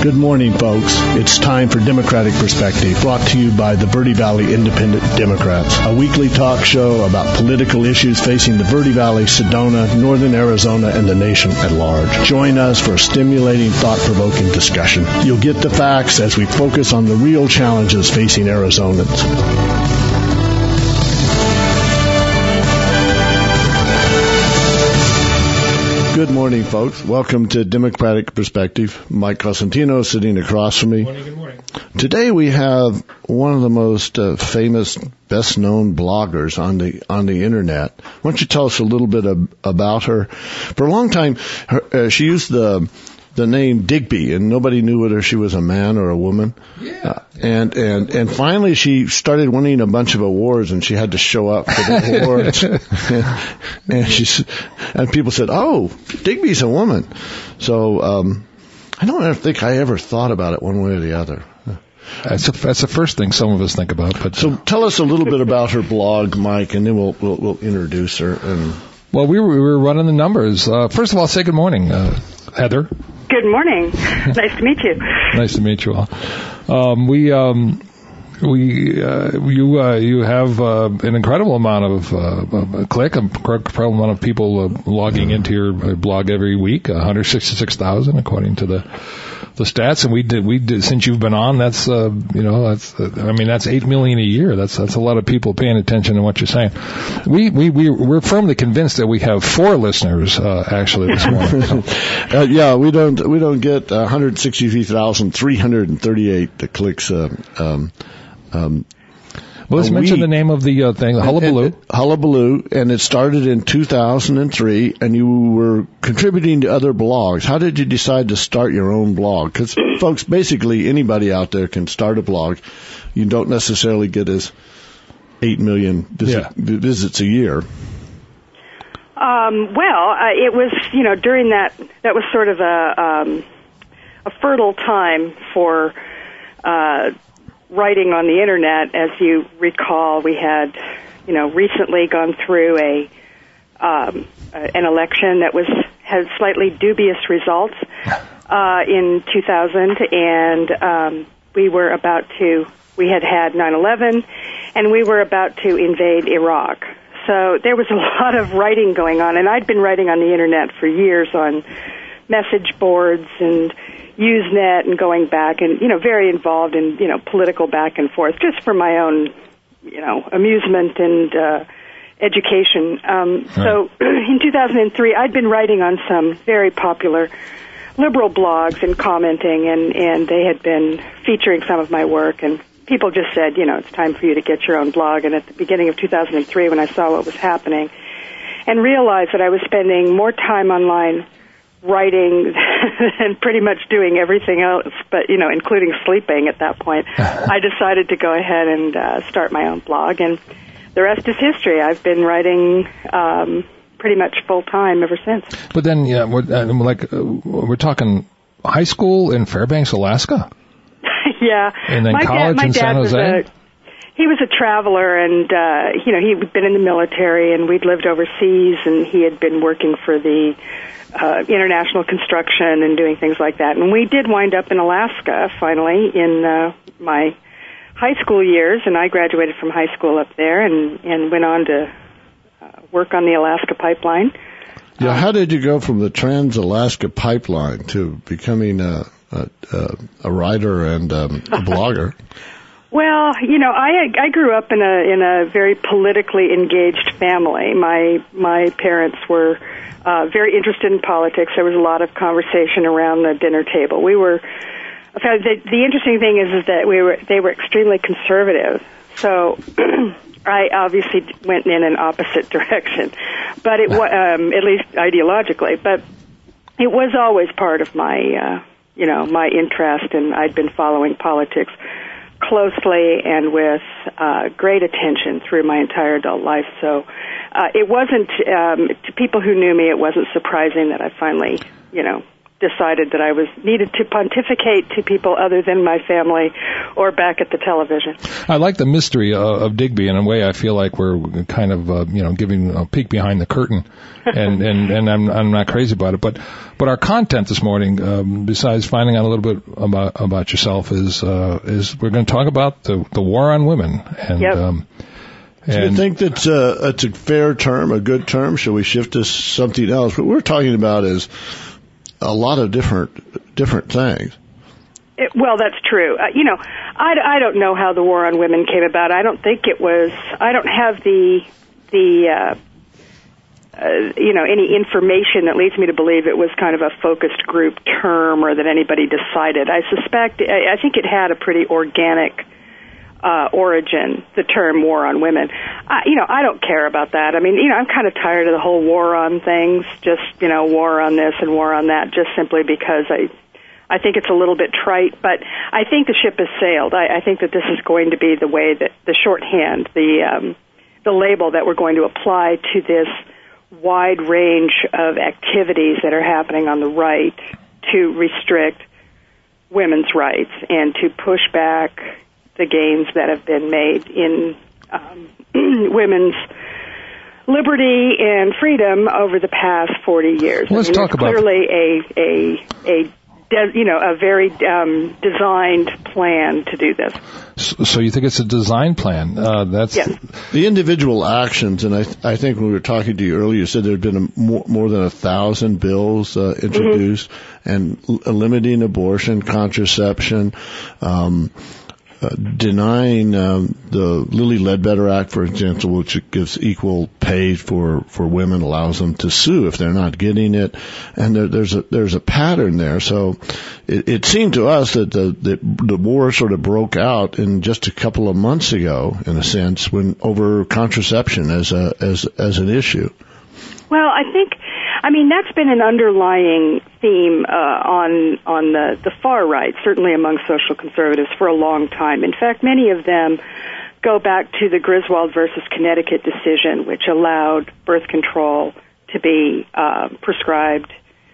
Good morning, folks. It's time for Democratic Perspective, brought to you by the Verde Valley Independent Democrats, a weekly talk show about political issues facing the Verde Valley, Sedona, Northern Arizona, and the nation at large. Join us for a stimulating, thought-provoking discussion. You'll get the facts as we focus on the real challenges facing Arizonans. Good morning, folks. Welcome to Democratic Perspective. Mike Cosentino sitting across from me. Good morning. Today we have one of the most famous, best-known bloggers on the internet. Why don't you tell us a little bit about her? For a long time, she used the name Digby, and nobody knew whether she was a man or a woman. Yeah. And finally she started winning a bunch of awards, and she had to show up for the awards. and people said, "Oh, Digby's a woman." So I don't think I ever thought about it one way or the other. That's the first thing some of us think about. But so tell us a little bit about her blog, Mike, and then we'll introduce her. Well, we were running the numbers. First of all, say good morning, Heather. Good morning. Nice to meet you. Nice to meet you all. You have an incredible amount of incredible amount of people logging into your blog every week. 166,000 according to the stats, and we did since you've been on. That's 8 million a year. That's a lot of people paying attention to what you're saying. We're firmly convinced that we have 4 listeners actually this morning. Yeah, we don't get 163,338 clicks. Well, let's mention the name of the thing, Hullabaloo. Hullabaloo, and it started in 2003, and you were contributing to other blogs. How did you decide to start your own blog? Because, folks, basically anybody out there can start a blog. You don't necessarily get as 8 million visits a year. It was, during that was sort of a fertile time for writing on the internet. As you recall, we had, recently gone through an election that had slightly dubious results in 2000, and we had 9/11, and we were about to invade Iraq. So there was a lot of writing going on, and I'd been writing on the internet for years on message boards and Usenet and going back and, very involved in, political back and forth, just for my own, amusement and education. So in 2003, I'd been writing on some very popular liberal blogs and commenting, and they had been featuring some of my work, and people just said, it's time for you to get your own blog. And at the beginning of 2003, when I saw what was happening and realized that I was spending more time online writing and pretty much doing everything else, but, including sleeping at that point, I decided to go ahead and start my own blog. And the rest is history. I've been writing pretty much full-time ever since. But then, we're talking high school in Fairbanks, Alaska? Yeah. And then college in San Jose? He was a traveler, and, he'd been in the military, and we'd lived overseas, and he had been working for the international construction and doing things like that. And we did wind up in Alaska, finally, in my high school years, and I graduated from high school up there and went on to work on the Alaska pipeline. Yeah, how did you go from the Trans-Alaska Pipeline to becoming a writer and a blogger? Well, I grew up in a very politically engaged family. My parents were very interested in politics. There was a lot of conversation around the dinner table. The interesting thing is that they were extremely conservative. So I obviously went in an opposite direction, but it was at least ideologically. But it was always part of my my interest, and I'd been following politics closely and with great attention through my entire adult life. So it wasn't, to people who knew me, it wasn't surprising that I finally, decided that I needed to pontificate to people other than my family or back at the television. I like the mystery of Digby. In a way, I feel like we're kind of, giving a peek behind the curtain, and I'm not crazy about it. But our content this morning, besides finding out a little bit about yourself, is we're going to talk about the war on women. And, yep. Do you think that's a fair term, a good term? Shall we shift to something else? What we're talking about is a lot of different things. Well, that's true. I don't know how the war on women came about. I don't think it was. I don't have any information that leads me to believe it was kind of a focused group term or that anybody decided. I think it had a pretty organic origin, the term war on women. I don't care about that. I mean, I'm kind of tired of the whole war on things, just, war on this and war on that, just simply because I think it's a little bit trite, but I think the ship has sailed. I think that this is going to be the way that the shorthand, the label that we're going to apply to this wide range of activities that are happening on the right to restrict women's rights and to push back the gains that have been made in women's liberty and freedom over the past 40 years. Let's talk about clearly a very designed plan to do this. So you think it's a design plan? Yes. The individual actions, and I think when we were talking to you earlier, you said there had been more than 1,000 bills introduced, and limiting abortion, contraception, denying the Lilly Ledbetter Act, for example, which gives equal pay for women, allows them to sue if they're not getting it, and there's a pattern there. So it seemed to us that the war sort of broke out in just a couple of months ago, in a sense, when over contraception as an issue. Well, that's been an underlying theme on the far right, certainly among social conservatives, for a long time. In fact, many of them go back to the Griswold versus Connecticut decision, which allowed birth control to be prescribed,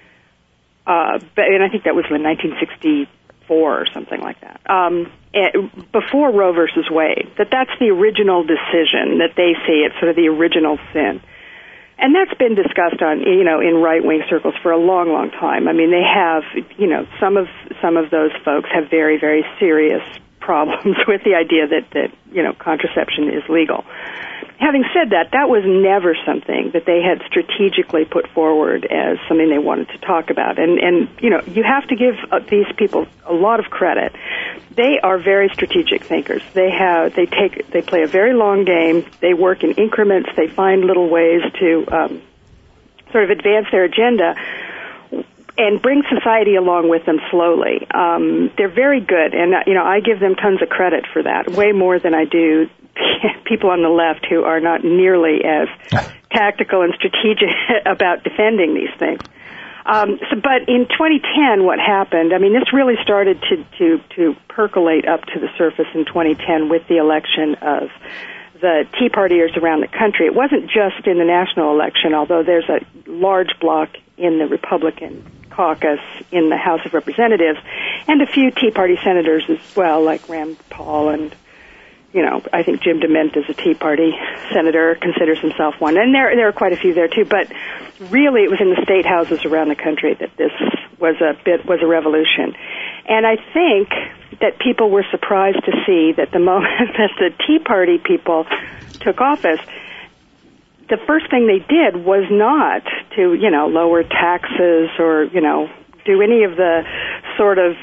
and I think that was in 1964 or something like that, before Roe versus Wade. That's the original decision, that they say it's sort of the original sin. And that's been discussed in right-wing circles for a long, long time. I mean, they have, some of those folks have very, very serious problems with the idea that contraception is legal. Having said that was never something that they had strategically put forward as something they wanted to talk about. And you have to give these people a lot of credit. They are very strategic thinkers. They play a very long game. They work in increments. They find little ways to sort of advance their agenda and bring society along with them slowly. They're very good, and I give them tons of credit for that, way more than I do people on the left who are not nearly as tactical and strategic about defending these things. But in 2010, what happened? I mean, this really started to percolate up to the surface in 2010 with the election of the Tea Partiers around the country. It wasn't just in the national election, although there's a large block in the Republican caucus in the House of Representatives, and a few Tea Party senators as well, like Rand Paul, and I think Jim DeMint is a Tea Party senator, considers himself one, and there are quite a few there too. But really, it was in the state houses around the country that this was a revolution. And I think that people were surprised to see that the moment that the Tea Party people took office, the first thing they did was not to, lower taxes or, do any of the sort of,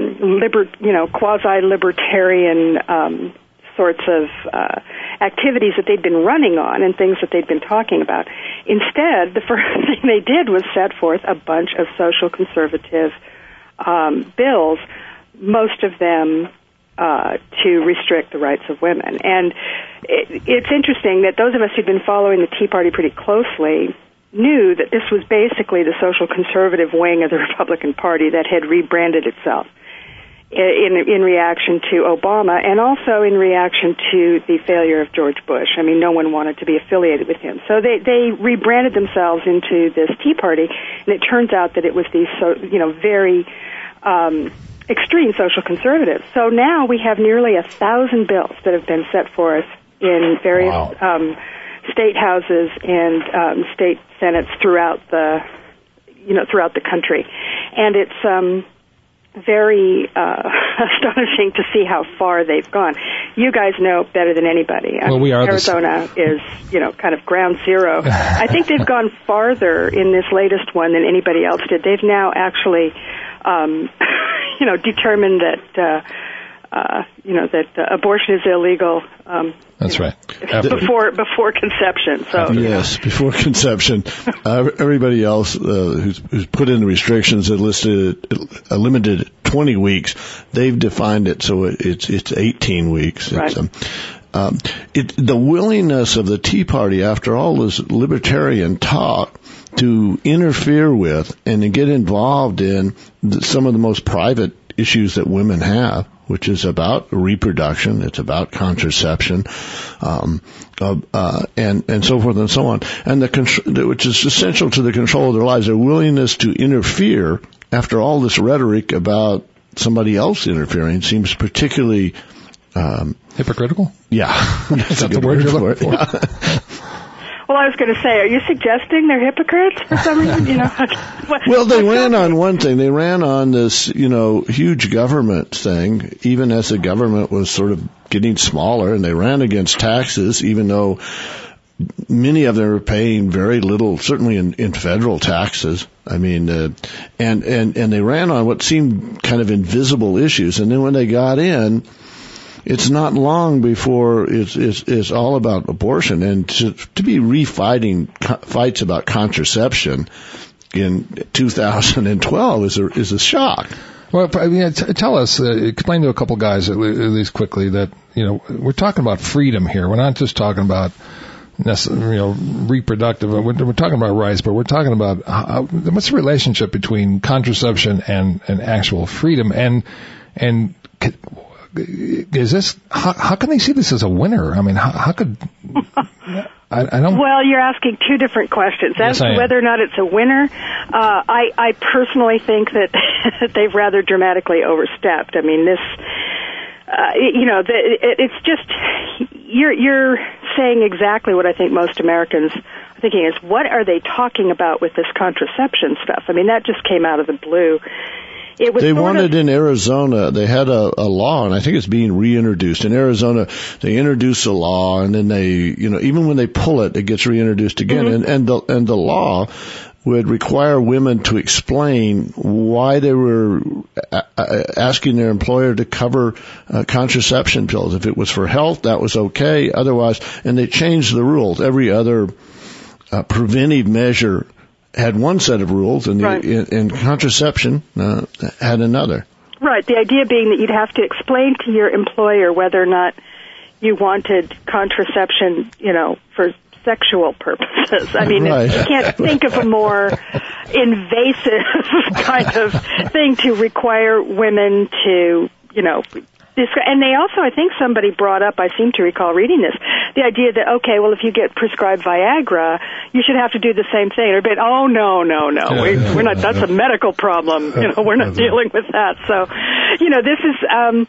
quasi-libertarian, sorts of activities that they'd been running on and things that they'd been talking about. Instead, the first thing they did was set forth a bunch of social conservative bills, most of them to restrict the rights of women. And it's interesting that those of us who'd been following the Tea Party pretty closely knew that this was basically the social conservative wing of the Republican Party that had rebranded itself. in reaction to Obama, and also in reaction to the failure of George Bush. I mean, no one wanted to be affiliated with him. So they rebranded themselves into this Tea Party, and it turns out that it was these very extreme social conservatives. So now we have nearly 1,000 bills that have been set forth in various state houses and state senates throughout the country, and it's very astonishing to see how far they've gone. You guys know better than anybody. We are. Arizona is, kind of ground zero. I think they've gone farther in this latest one than anybody else did. They've now actually, determined that, that abortion is illegal. That's right. Before conception. So yes, before conception. Everybody else who's put in the restrictions that listed a limited 20 weeks. They've defined it so it's 18 weeks. Right. The willingness of the Tea Party, after all this libertarian talk, to interfere with and to get involved in some of the most private issues that women have, which is about reproduction, it's about contraception, and so forth and so on, and which is essential to the control of their lives. Their willingness to interfere after all this rhetoric about somebody else interfering seems particularly hypocritical. Yeah, is that the word you're looking for? Yeah. Well, I was going to say, are you suggesting they're hypocrites for some reason? Well, they ran on one thing. They ran on this, huge government thing, even as the government was sort of getting smaller, and they ran against taxes, even though many of them are paying very little, certainly in federal taxes. I mean, and they ran on what seemed kind of invisible issues, and then when they got in, it's not long before it's all about abortion, and to be refighting fights about contraception in 2012 is a shock. Well, I mean, tell us, explain to a couple guys at least quickly that we're talking about freedom here. We're not just talking about reproductive. We're talking about rights, but we're talking about what's the relationship between contraception and actual freedom, and is this, how can they see this as a winner? I mean, how could, I don't. Well, you're asking two different questions. As to whether or not it's a winner, I personally think that they've rather dramatically overstepped. I mean, this, it's just, you're saying exactly what I think most Americans are thinking is, what are they talking about with this contraception stuff? I mean, that just came out of the blue. They wanted in Arizona, they had a law, and I think it's being reintroduced. In Arizona, they introduce a law, and then they, even when they pull it, it gets reintroduced again. Mm-hmm. And the law would require women to explain why they were asking their employer to cover contraception pills. If it was for health, that was okay. Otherwise, and they changed the rules. Every other preventive measure had one set of rules, and and contraception had another. Right. The idea being that you'd have to explain to your employer whether or not you wanted contraception, for sexual purposes. I mean, you can't think of a more invasive kind of thing to require women to, and they also, I think somebody brought up, I seem to recall reading this, the idea that, okay, well, if you get prescribed Viagra, you should have to do the same thing. Or, but, oh, no. We're not, that's a medical problem. We're not dealing with that. So, this is,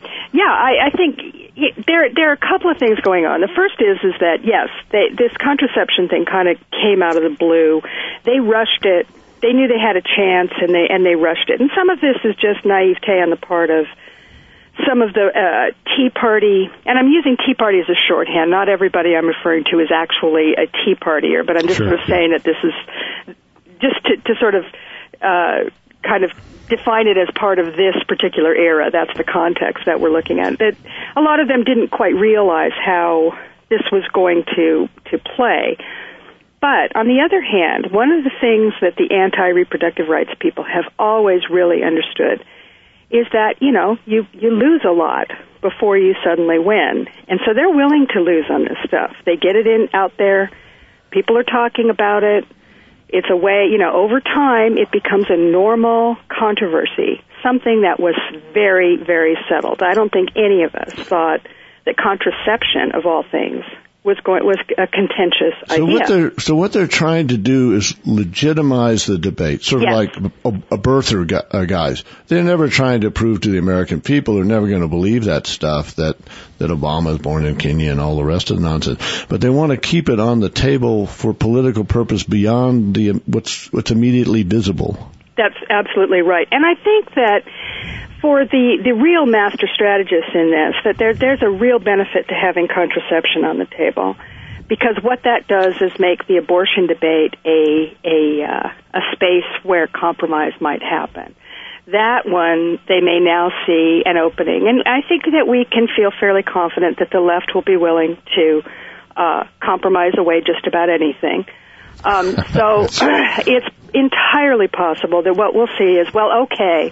I think there are a couple of things going on. The first is that, yes, this contraception thing kind of came out of the blue. They rushed it. They knew they had a chance, and they rushed it. And some of this is just naivete on the part of some of the Tea Party, and I'm using Tea Party as a shorthand. Not everybody I'm referring to is actually a Tea Partier, but I'm just sort of saying that this is just to sort of kind of define it as part of this particular era. That's the context that we're looking at. That a lot of them didn't quite realize how this was going to play. But on the other hand, one of the things that the anti-reproductive rights people have always really understood is that, you lose a lot before you suddenly win. And so they're willing to lose on this stuff. They get it out there. People are talking about it. It's a way, over time, it becomes a normal controversy. something that was very, very settled. I don't think any of us thought that contraception, of all things, was a contentious idea. So what they're trying to do is legitimize the debate, sort of like a birther guys. They're never trying to prove to the American people, they're never going to believe that stuff, that Obama is born in Kenya and all the rest of the nonsense. But they want to keep it on the table for political purpose beyond what's immediately visible. That's absolutely right. And I think that for the real master strategists in this, that there's a real benefit to having contraception on the table, because what that does is make the abortion debate a space where compromise might happen. That one, they may now see an opening, and I think that we can feel fairly confident that the left will be willing to compromise away just about anything. So it's entirely possible that what we'll see is, well, okay,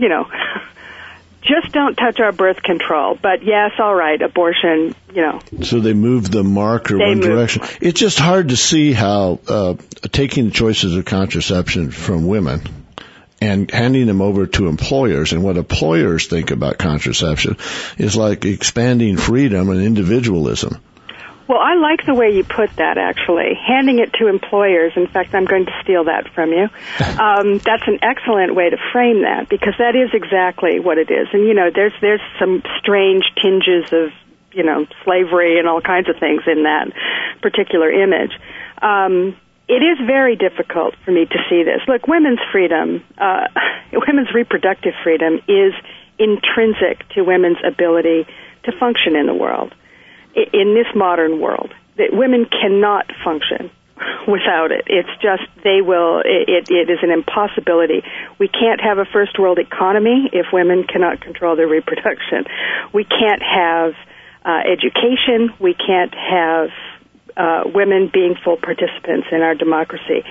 just don't touch our birth control. But yes, all right, abortion, So they move the marker one direction. It's just hard to see how taking the choices of contraception from women and handing them over to employers, and what employers think about contraception, is like expanding freedom and individualism. Well, I like the way you put that, actually. Handing it to employers. In fact, I'm going to steal that from you. That's an excellent way to frame that, because that is exactly what it is. And, there's some strange tinges of, slavery and all kinds of things in that particular image. It is very difficult for me to see this. Look, women's freedom, women's reproductive freedom is intrinsic to women's ability to function in the world. In this modern world, that women cannot function without it. It's just it is an impossibility. We can't have a first world economy if women cannot control their reproduction. We can't have education. We can't have women being full participants in our democracy.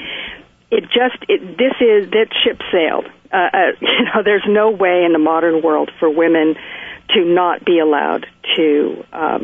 That ship sailed. There's no way in the modern world for women to not be allowed to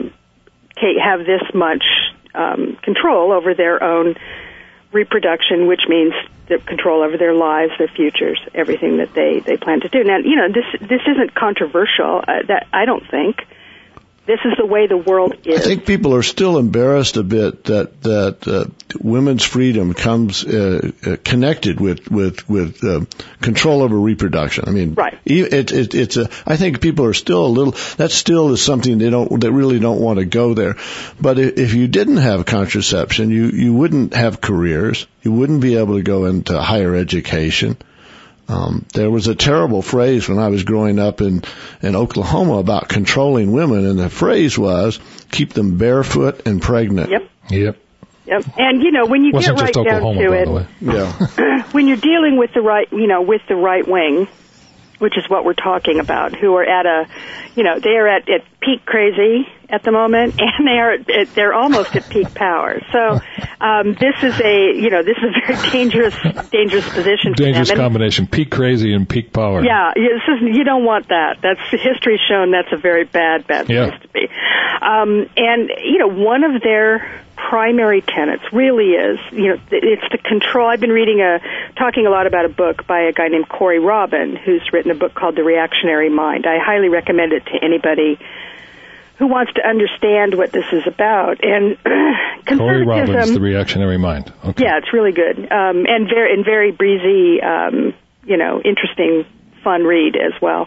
have this much control over their own reproduction, which means the control over their lives, their futures, everything that they plan to do. Now, this isn't controversial. That I don't think. This is the way the world is. I think people are still embarrassed a bit that women's freedom comes connected with control over reproduction. I mean, right. I think people are still that still is something they really don't want to go there. But if you didn't have contraception, you wouldn't have careers. You wouldn't be able to go into higher education. There was a terrible phrase when I was growing up in Oklahoma about controlling women, and the phrase was, keep them barefoot and pregnant. Yep. And, when you get right down to it, yeah. When you're dealing with the right wing, which is what we're talking about, who are they are at peak crazy at the moment, and they're almost at peak power. So this is a very dangerous position. Dangerous combination: peak crazy and peak power. Yeah, you don't want that. history's shown that's a very bad place to be. And one of their primary tenets really is, it's the control. I've been talking a lot about a book by a guy named Corey Robin, who's written a book called The Reactionary Mind. I highly recommend it to anybody who wants to understand what this is about. And Corey Robin's The Reactionary Mind. Okay. Yeah, it's really good, and very breezy, interesting, fun read as well.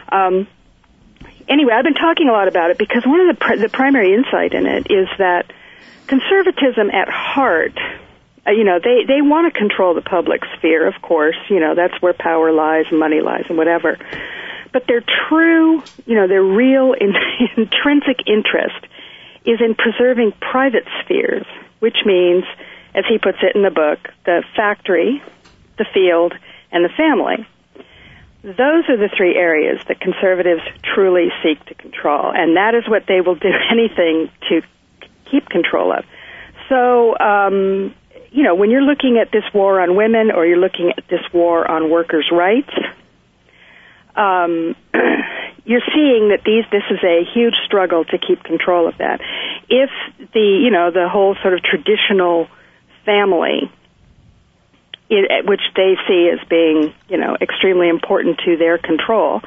Anyway, I've been talking a lot about it because one of the primary insight in it is that conservatism at heart, they want to control the public sphere, of course. That's where power lies, money lies, and whatever. But their real intrinsic interest is in preserving private spheres, which means, as he puts it in the book, the factory, the field, and the family. Those are the three areas that conservatives truly seek to control, and that is what they will do anything to keep control of. So, when you're looking at this war on women, or you're looking at this war on workers' rights, you're seeing that this is a huge struggle to keep control of that. If the whole sort of traditional family which they see as being, extremely important to their control,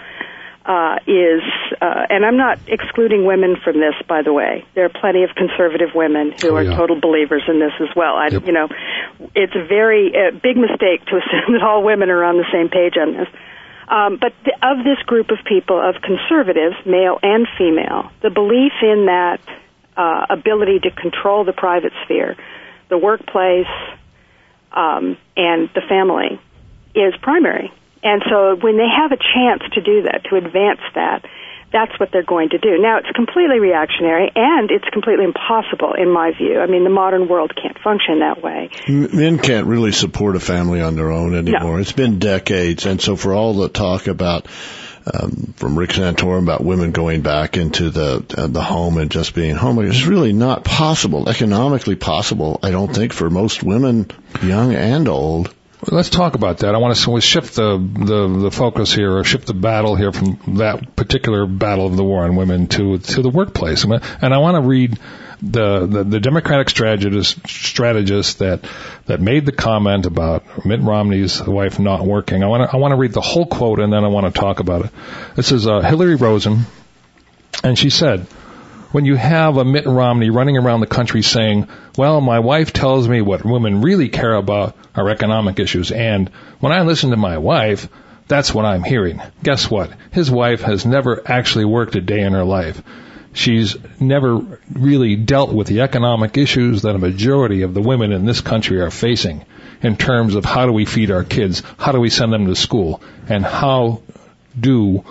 and I'm not excluding women from this, by the way. There are plenty of conservative women who are total believers in this as well. It's a very big mistake to assume that all women are on the same page on this. But of this group of people, of conservatives, male and female, the belief in that ability to control the private sphere, the workplace, and the family is primary. And so when they have a chance to do that, to advance that, that's what they're going to do. Now, it's completely reactionary, and it's completely impossible, in my view. I mean, the modern world can't function that way. Men can't really support a family on their own anymore. No. It's been decades, and so for all the talk about from Rick Santorum about women going back into the home and just being home, it's really not possible, economically possible, I don't think, for most women, young and old. Let's talk about that. I want to shift the focus here, or shift the battle here from that particular battle of the war on women to the workplace. And I want to read the Democratic strategist that made the comment about Mitt Romney's wife not working. I want to read the whole quote, and then I want to talk about it. This is Hillary Rosen, and she said, when you have a Mitt Romney running around the country saying, well, my wife tells me what women really care about are economic issues, and when I listen to my wife, that's what I'm hearing. Guess what? His wife has never actually worked a day in her life. She's never really dealt with the economic issues that a majority of the women in this country are facing in terms of how do we feed our kids, how do we send them to school, and how do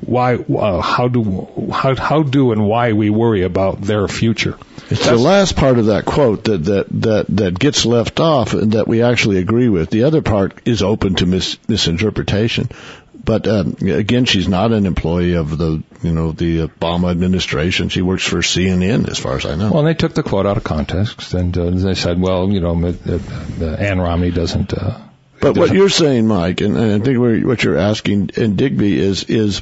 and why we worry about their future. It's the last part of that quote that gets left off and that we actually agree with. The other part is open to misinterpretation. But again, she's not an employee of the Obama administration. She works for CNN, as far as I know. Well, and they took the quote out of context, and they said, well, Ann Romney doesn't. But what you're saying, Mike, and I think what you're asking, and Digby, is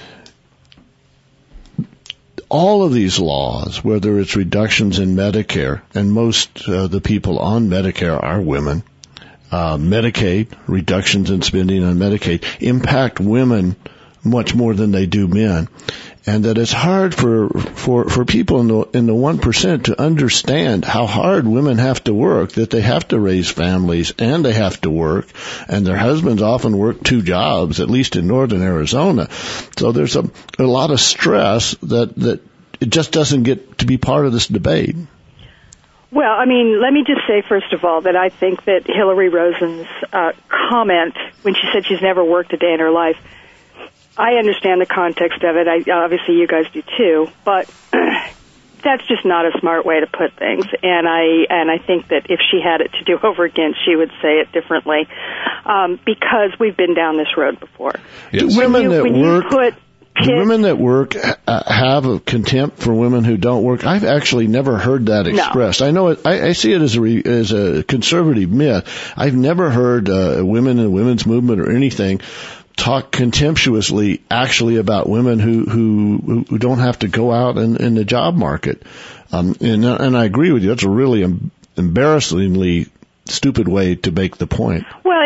all of these laws, whether it's reductions in Medicare, and most the people on Medicare are women, Medicaid, reductions in spending on Medicaid, impact women much more than they do men. And that it's hard for people in the 1% to understand how hard women have to work, that they have to raise families and they have to work, and their husbands often work 2 jobs, at least in northern Arizona. So there's a lot of stress that it just doesn't get to be part of this debate. Well, I mean, let me just say, first of all, that I think that Hillary Rosen's comment when she said she's never worked a day in her life, I understand the context of it. Obviously, you guys do too, but that's just not a smart way to put things. And I think that if she had it to do over again, she would say it differently, because we've been down this road before. Yes. Do women that work have a contempt for women who don't work? I've actually never heard that expressed. No. I know it. I see it as a conservative myth. I've never heard women in the women's movement or anything talk contemptuously actually about women who don't have to go out in the job market. And I agree with you. That's a really embarrassingly stupid way to make the point. Well,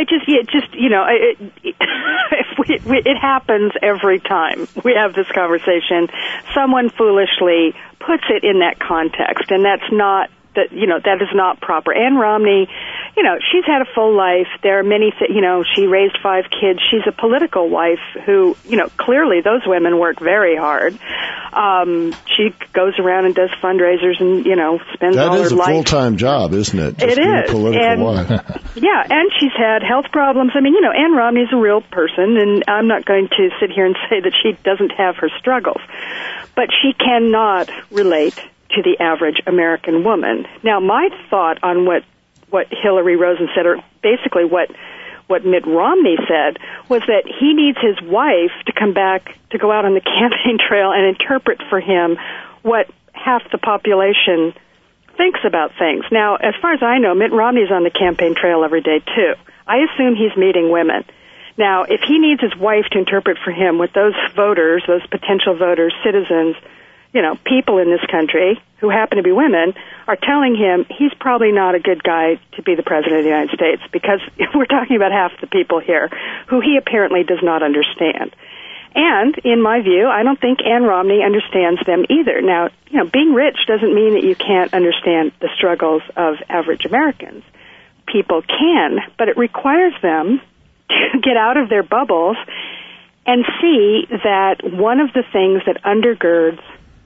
it happens every time we have this conversation. Someone foolishly puts it in that context, and that is not proper. Ann Romney, she's had a full life. There are many, she raised 5 kids. She's a political wife who, clearly those women work very hard. She goes around and does fundraisers and, spends all her life. That is a full-time job, isn't it? It is. Political wife. Yeah, and she's had health problems. I mean, Ann Romney's a real person, and I'm not going to sit here and say that she doesn't have her struggles. But she cannot relate to the average American woman. Now, my thought on what Hillary Rosen said, or basically what Mitt Romney said, was that he needs his wife to come back to go out on the campaign trail and interpret for him what half the population thinks about things. Now, as far as I know, Mitt Romney's on the campaign trail every day, too. I assume he's meeting women. Now, if he needs his wife to interpret for him what those voters, those potential voters, citizens, people in this country who happen to be women are telling him he's probably not a good guy to be the president of the United States, because we're talking about half the people here who he apparently does not understand. And, in my view, I don't think Ann Romney understands them either. Now, being rich doesn't mean that you can't understand the struggles of average Americans. People can, but it requires them to get out of their bubbles and see that one of the things that undergirds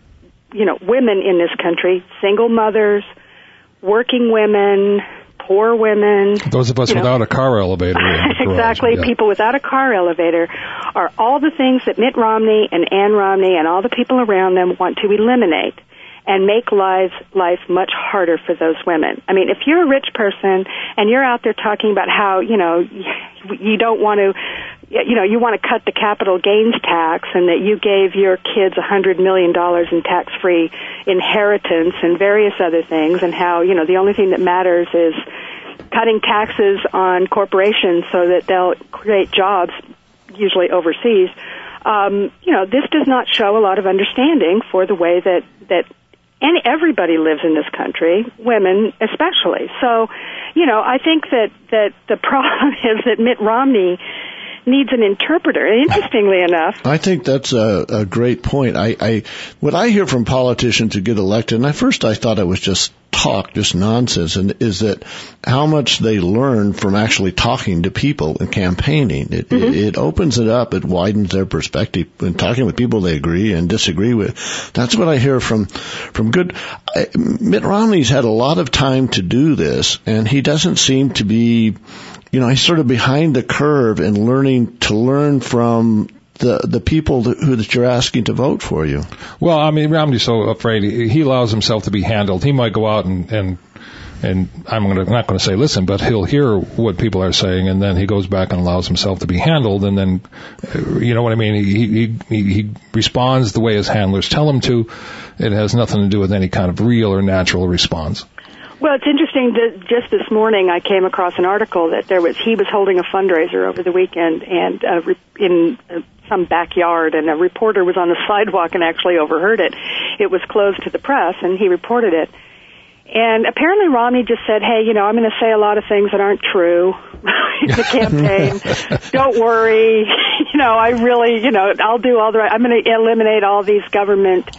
women in this country, single mothers, working women, poor women. Those of us without a car elevator. Exactly. Yeah. People without a car elevator are all the things that Mitt Romney and Ann Romney and all the people around them want to eliminate and make life much harder for those women. I mean, if you're a rich person and you're out there talking about how, you don't want to, you want to cut the capital gains tax and that you gave your kids $100 million in tax-free inheritance and various other things, and how, the only thing that matters is cutting taxes on corporations so that they'll create jobs, usually overseas, this does not show a lot of understanding for the way that everybody lives in this country, women especially. So, I think that the problem is that Mitt Romney needs an interpreter. Interestingly enough, I think that's a great point. What I hear from politicians who get elected, and at first I thought it was just talk, just nonsense, and is that how much they learn from actually talking to people and campaigning. It opens it up, it widens their perspective, and talking with people they agree and disagree with. That's what I hear from good. Mitt Romney's had a lot of time to do this, and he doesn't seem to be, he's sort of behind the curve in learn from the people that you're asking to vote for you. Well, I mean, Romney's so afraid he allows himself to be handled. He might go out and I'm not going to say listen, but he'll hear what people are saying, and then he goes back and allows himself to be handled, and then, you know what I mean? He responds the way his handlers tell him to. It has nothing to do with any kind of real or natural response. Well, it's interesting that just this morning I came across an article that he was holding a fundraiser over the weekend and in some backyard, and a reporter was on the sidewalk and actually overheard it. It was closed to the press, and he reported it. And apparently Romney just said, hey, I'm going to say a lot of things that aren't true in the campaign. Don't worry. I really, I'll do all the right. I'm going to eliminate all these government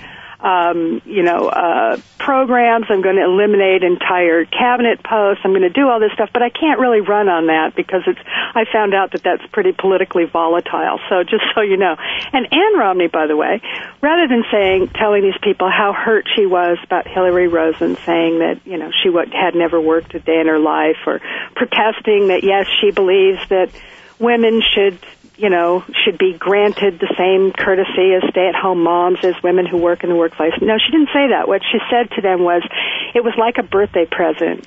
programs. I'm going to eliminate entire cabinet posts. I'm going to do all this stuff, but I can't really run on that because I found out that that's pretty politically volatile. So just so you know. And Ann Romney, by the way, rather than telling these people how hurt she was about Hillary Rosen, saying that, she had never worked a day in her life, or protesting that, yes, she believes that women should be granted the same courtesy as stay-at-home moms as women who work in the workplace. No, she didn't say that. What she said to them was, it was like a birthday present.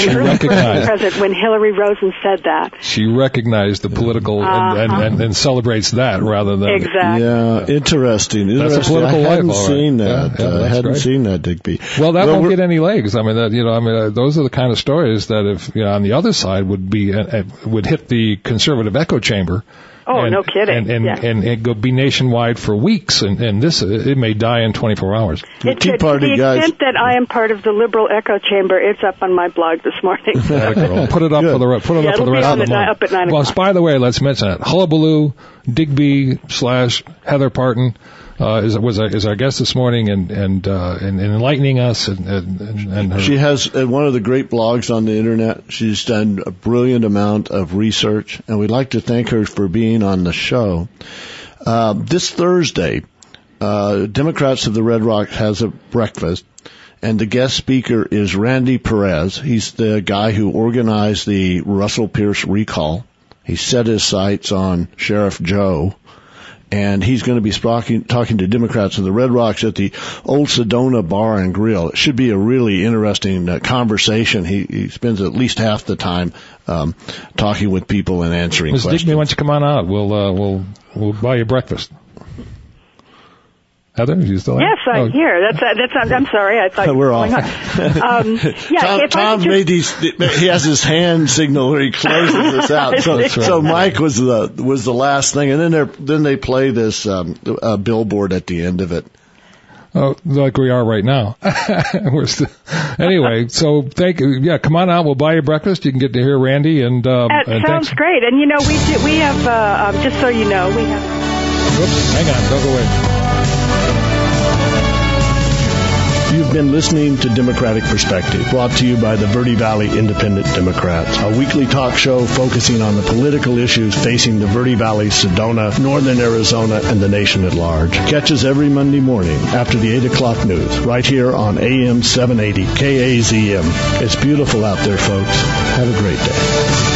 When Hillary Rosen said that. She recognized the political and celebrates that rather than... Exactly. Yeah, interesting. That's a political life, I hadn't seen that. I hadn't seen that, Digby. Well, that won't get any legs. I mean, those are the kind of stories that if, on the other side would hit the conservative echo chamber. Oh, no kidding. And it be nationwide for weeks, and it may die in 24 hours. To the extent that I am part of the liberal echo chamber, it's up on my blog this morning. Put it up for the rest of the month. Up at 9 well, o'clock. By the way, let's mention it. Hullabaloo, Digby / Heather Parton is our guest this morning, and enlightening us and her. She has one of the great blogs on the internet. She's done a brilliant amount of research, and we'd like to thank her for being on the show. This Thursday, Democrats of the Red Rock has a breakfast, and the guest speaker is Randy Perez. He's the guy who organized the Russell Pierce recall. He set his sights on Sheriff Joe. And he's going to be talking to Democrats of the Red Rocks at the Old Sedona Bar and Grill. It should be a really interesting conversation. He spends at least half the time talking with people and answering questions. Ms. Digby, why don't you come on out? We'll buy you breakfast. Heather, are you still there? Yes, I'm here. I'm sorry. I thought we're off. Tom made he has his hand signal where he closes us out. So Mike was the last thing, and then they play this billboard at the end of it. Like we are right now. Anyway, so thank you. Yeah, come on out. We'll buy you breakfast. You can get to hear Randy. That sounds great. And, we have, just so you know, we have... Whoops, hang on. Don't go away. You've been listening to Democratic Perspective, brought to you by the Verde Valley Independent Democrats, a weekly talk show focusing on the political issues facing the Verde Valley, Sedona, northern Arizona, and the nation at large. Catch us every Monday morning after the 8 o'clock news, right here on AM 780 KAZM. It's beautiful out there, folks. Have a great day.